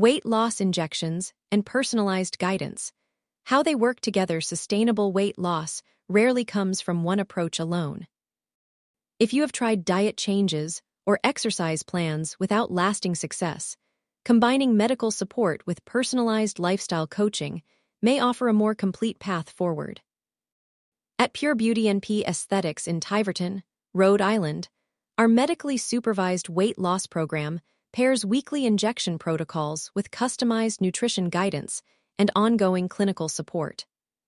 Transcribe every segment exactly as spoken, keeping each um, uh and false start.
Weight loss injections and personalized guidance. How they work together. Sustainable weight loss rarely comes from one approach alone. If you have tried diet changes or exercise plans without lasting success, combining medical support with personalized lifestyle coaching may offer a more complete path forward. At Pure Beauty N P Aesthetics in Tiverton, Rhode Island, our medically supervised weight loss program pairs weekly injection protocols with customized nutrition guidance and ongoing clinical support.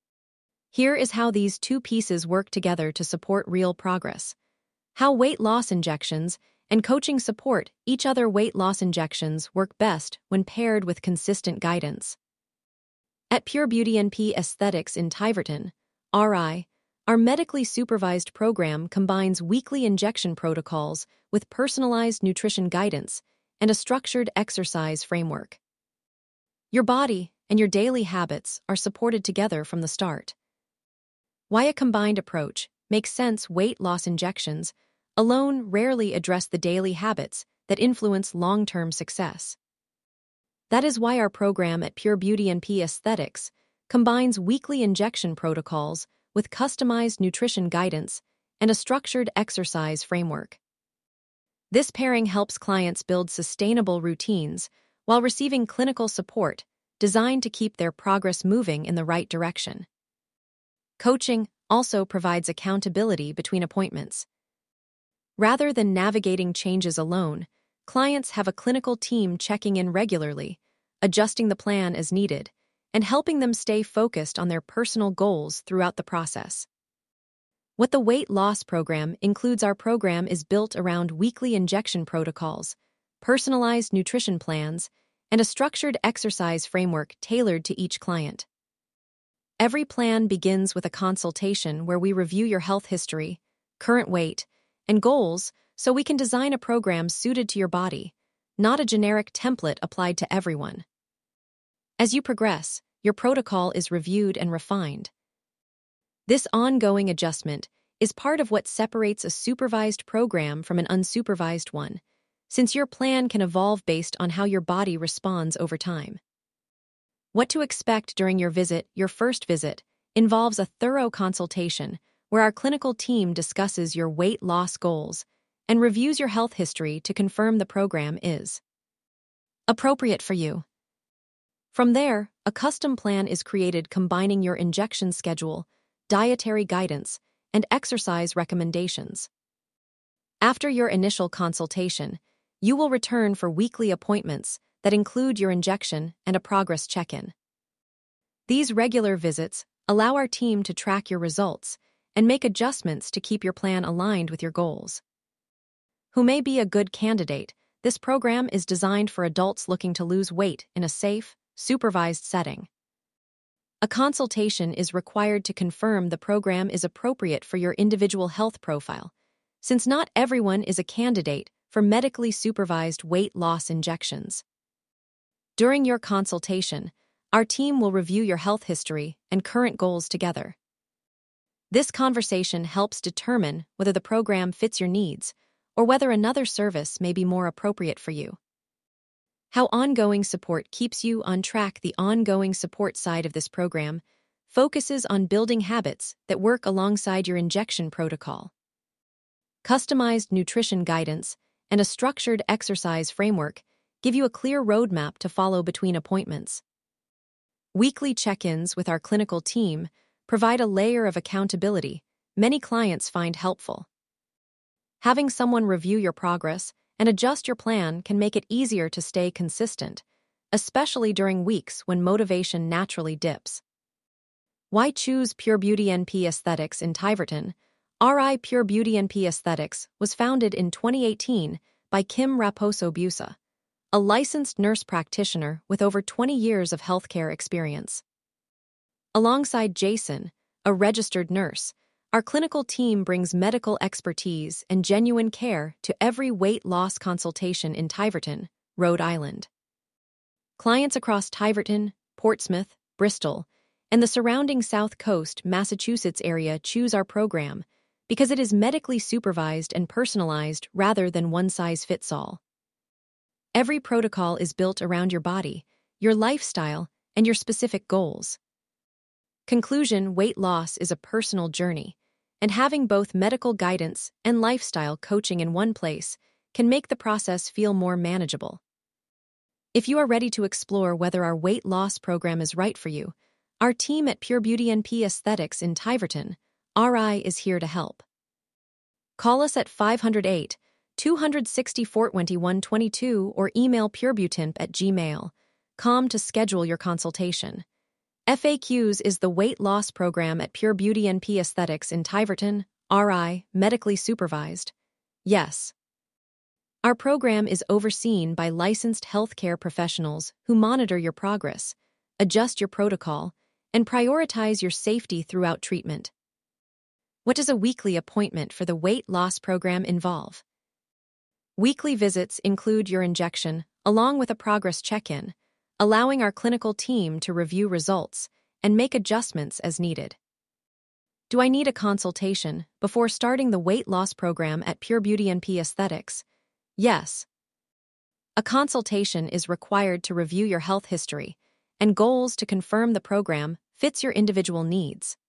Here is how these two pieces work together to support real progress. How weight loss injections and coaching support each other. Weight loss injections work best when paired with consistent guidance. At Pure Beauty N P Aesthetics in Tiverton, R I, our medically supervised program combines weekly injection protocols with personalized nutrition guidance and a structured exercise framework. Your body and your daily habits are supported together from the start. Why a combined approach makes sense. Weight loss injections alone rarely address the daily habits that influence long-term success. That is why our program at Pure Beauty N P Aesthetics combines weekly injection protocols with customized nutrition guidance and a structured exercise framework. This pairing helps clients build sustainable routines while receiving clinical support designed to keep their progress moving in the right direction. Coaching also provides accountability between appointments. Rather than navigating changes alone, clients have a clinical team checking in regularly, adjusting the plan as needed, and helping them stay focused on their personal goals throughout the process. What the weight loss program includes. Our program is built around weekly injection protocols, personalized nutrition plans, and a structured exercise framework tailored to each client. Every plan begins with a consultation where we review your health history, current weight, and goals so we can design a program suited to your body, not a generic template applied to everyone. As you progress, your protocol is reviewed and refined. This ongoing adjustment is part of what separates a supervised program from an unsupervised one, since your plan can evolve based on how your body responds over time. What to expect during your visit. Your first visit involves a thorough consultation where our clinical team discusses your weight loss goals and reviews your health history to confirm the program is appropriate for you. From there, a custom plan is created combining your injection schedule, dietary guidance, and exercise recommendations. After your initial consultation, you will return for weekly appointments that include your injection and a progress check-in. These regular visits allow our team to track your results and make adjustments to keep your plan aligned with your goals. Who may be a good candidate? This program is designed for adults looking to lose weight in a safe, supervised setting. A consultation is required to confirm the program is appropriate for your individual health profile, since not everyone is a candidate for medically supervised weight loss injections. During your consultation, our team will review your health history and current goals together. This conversation helps determine whether the program fits your needs or whether another service may be more appropriate for you. How ongoing support keeps you on track. The ongoing support side of this program focuses on building habits that work alongside your injection protocol. Customized nutrition guidance and a structured exercise framework give you a clear roadmap to follow between appointments. Weekly check-ins with our clinical team provide a layer of accountability many clients find helpful. Having someone review your progress and adjust your plan can make it easier to stay consistent, especially during weeks when motivation naturally dips. Why choose Pure Beauty N P Aesthetics in Tiverton? R I Pure Beauty N P Aesthetics was founded in twenty eighteen by Kim Raposo Busa, a licensed nurse practitioner with over twenty years of healthcare experience. Alongside Jason, a registered nurse, our clinical team brings medical expertise and genuine care to every weight loss consultation in Tiverton, Rhode Island. Clients across Tiverton, Portsmouth, Bristol, and the surrounding South Coast, Massachusetts area choose our program because it is medically supervised and personalized rather than one-size-fits-all. Every protocol is built around your body, your lifestyle, and your specific goals. Conclusion: weight loss is a personal journey, and having both medical guidance and lifestyle coaching in one place can make the process feel more manageable. If you are ready to explore whether our weight loss program is right for you, our team at Pure Beauty N P Aesthetics in Tiverton, R I is here to help. Call us at five oh eight, two six zero, four two one two two or email purebutimp at gmail dot com to schedule your consultation. F A Qs is the weight loss program at Pure Beauty N P Aesthetics in Tiverton, R I, medically supervised. Yes. Our program is overseen by licensed healthcare professionals who monitor your progress, adjust your protocol, and prioritize your safety throughout treatment. What does a weekly appointment for the weight loss program involve? Weekly visits include your injection, along with a progress check-in, allowing our clinical team to review results and make adjustments as needed. Do I need a consultation before starting the weight loss program at Pure Beauty N P Aesthetics? Yes. A consultation is required to review your health history and goals to confirm the program fits your individual needs.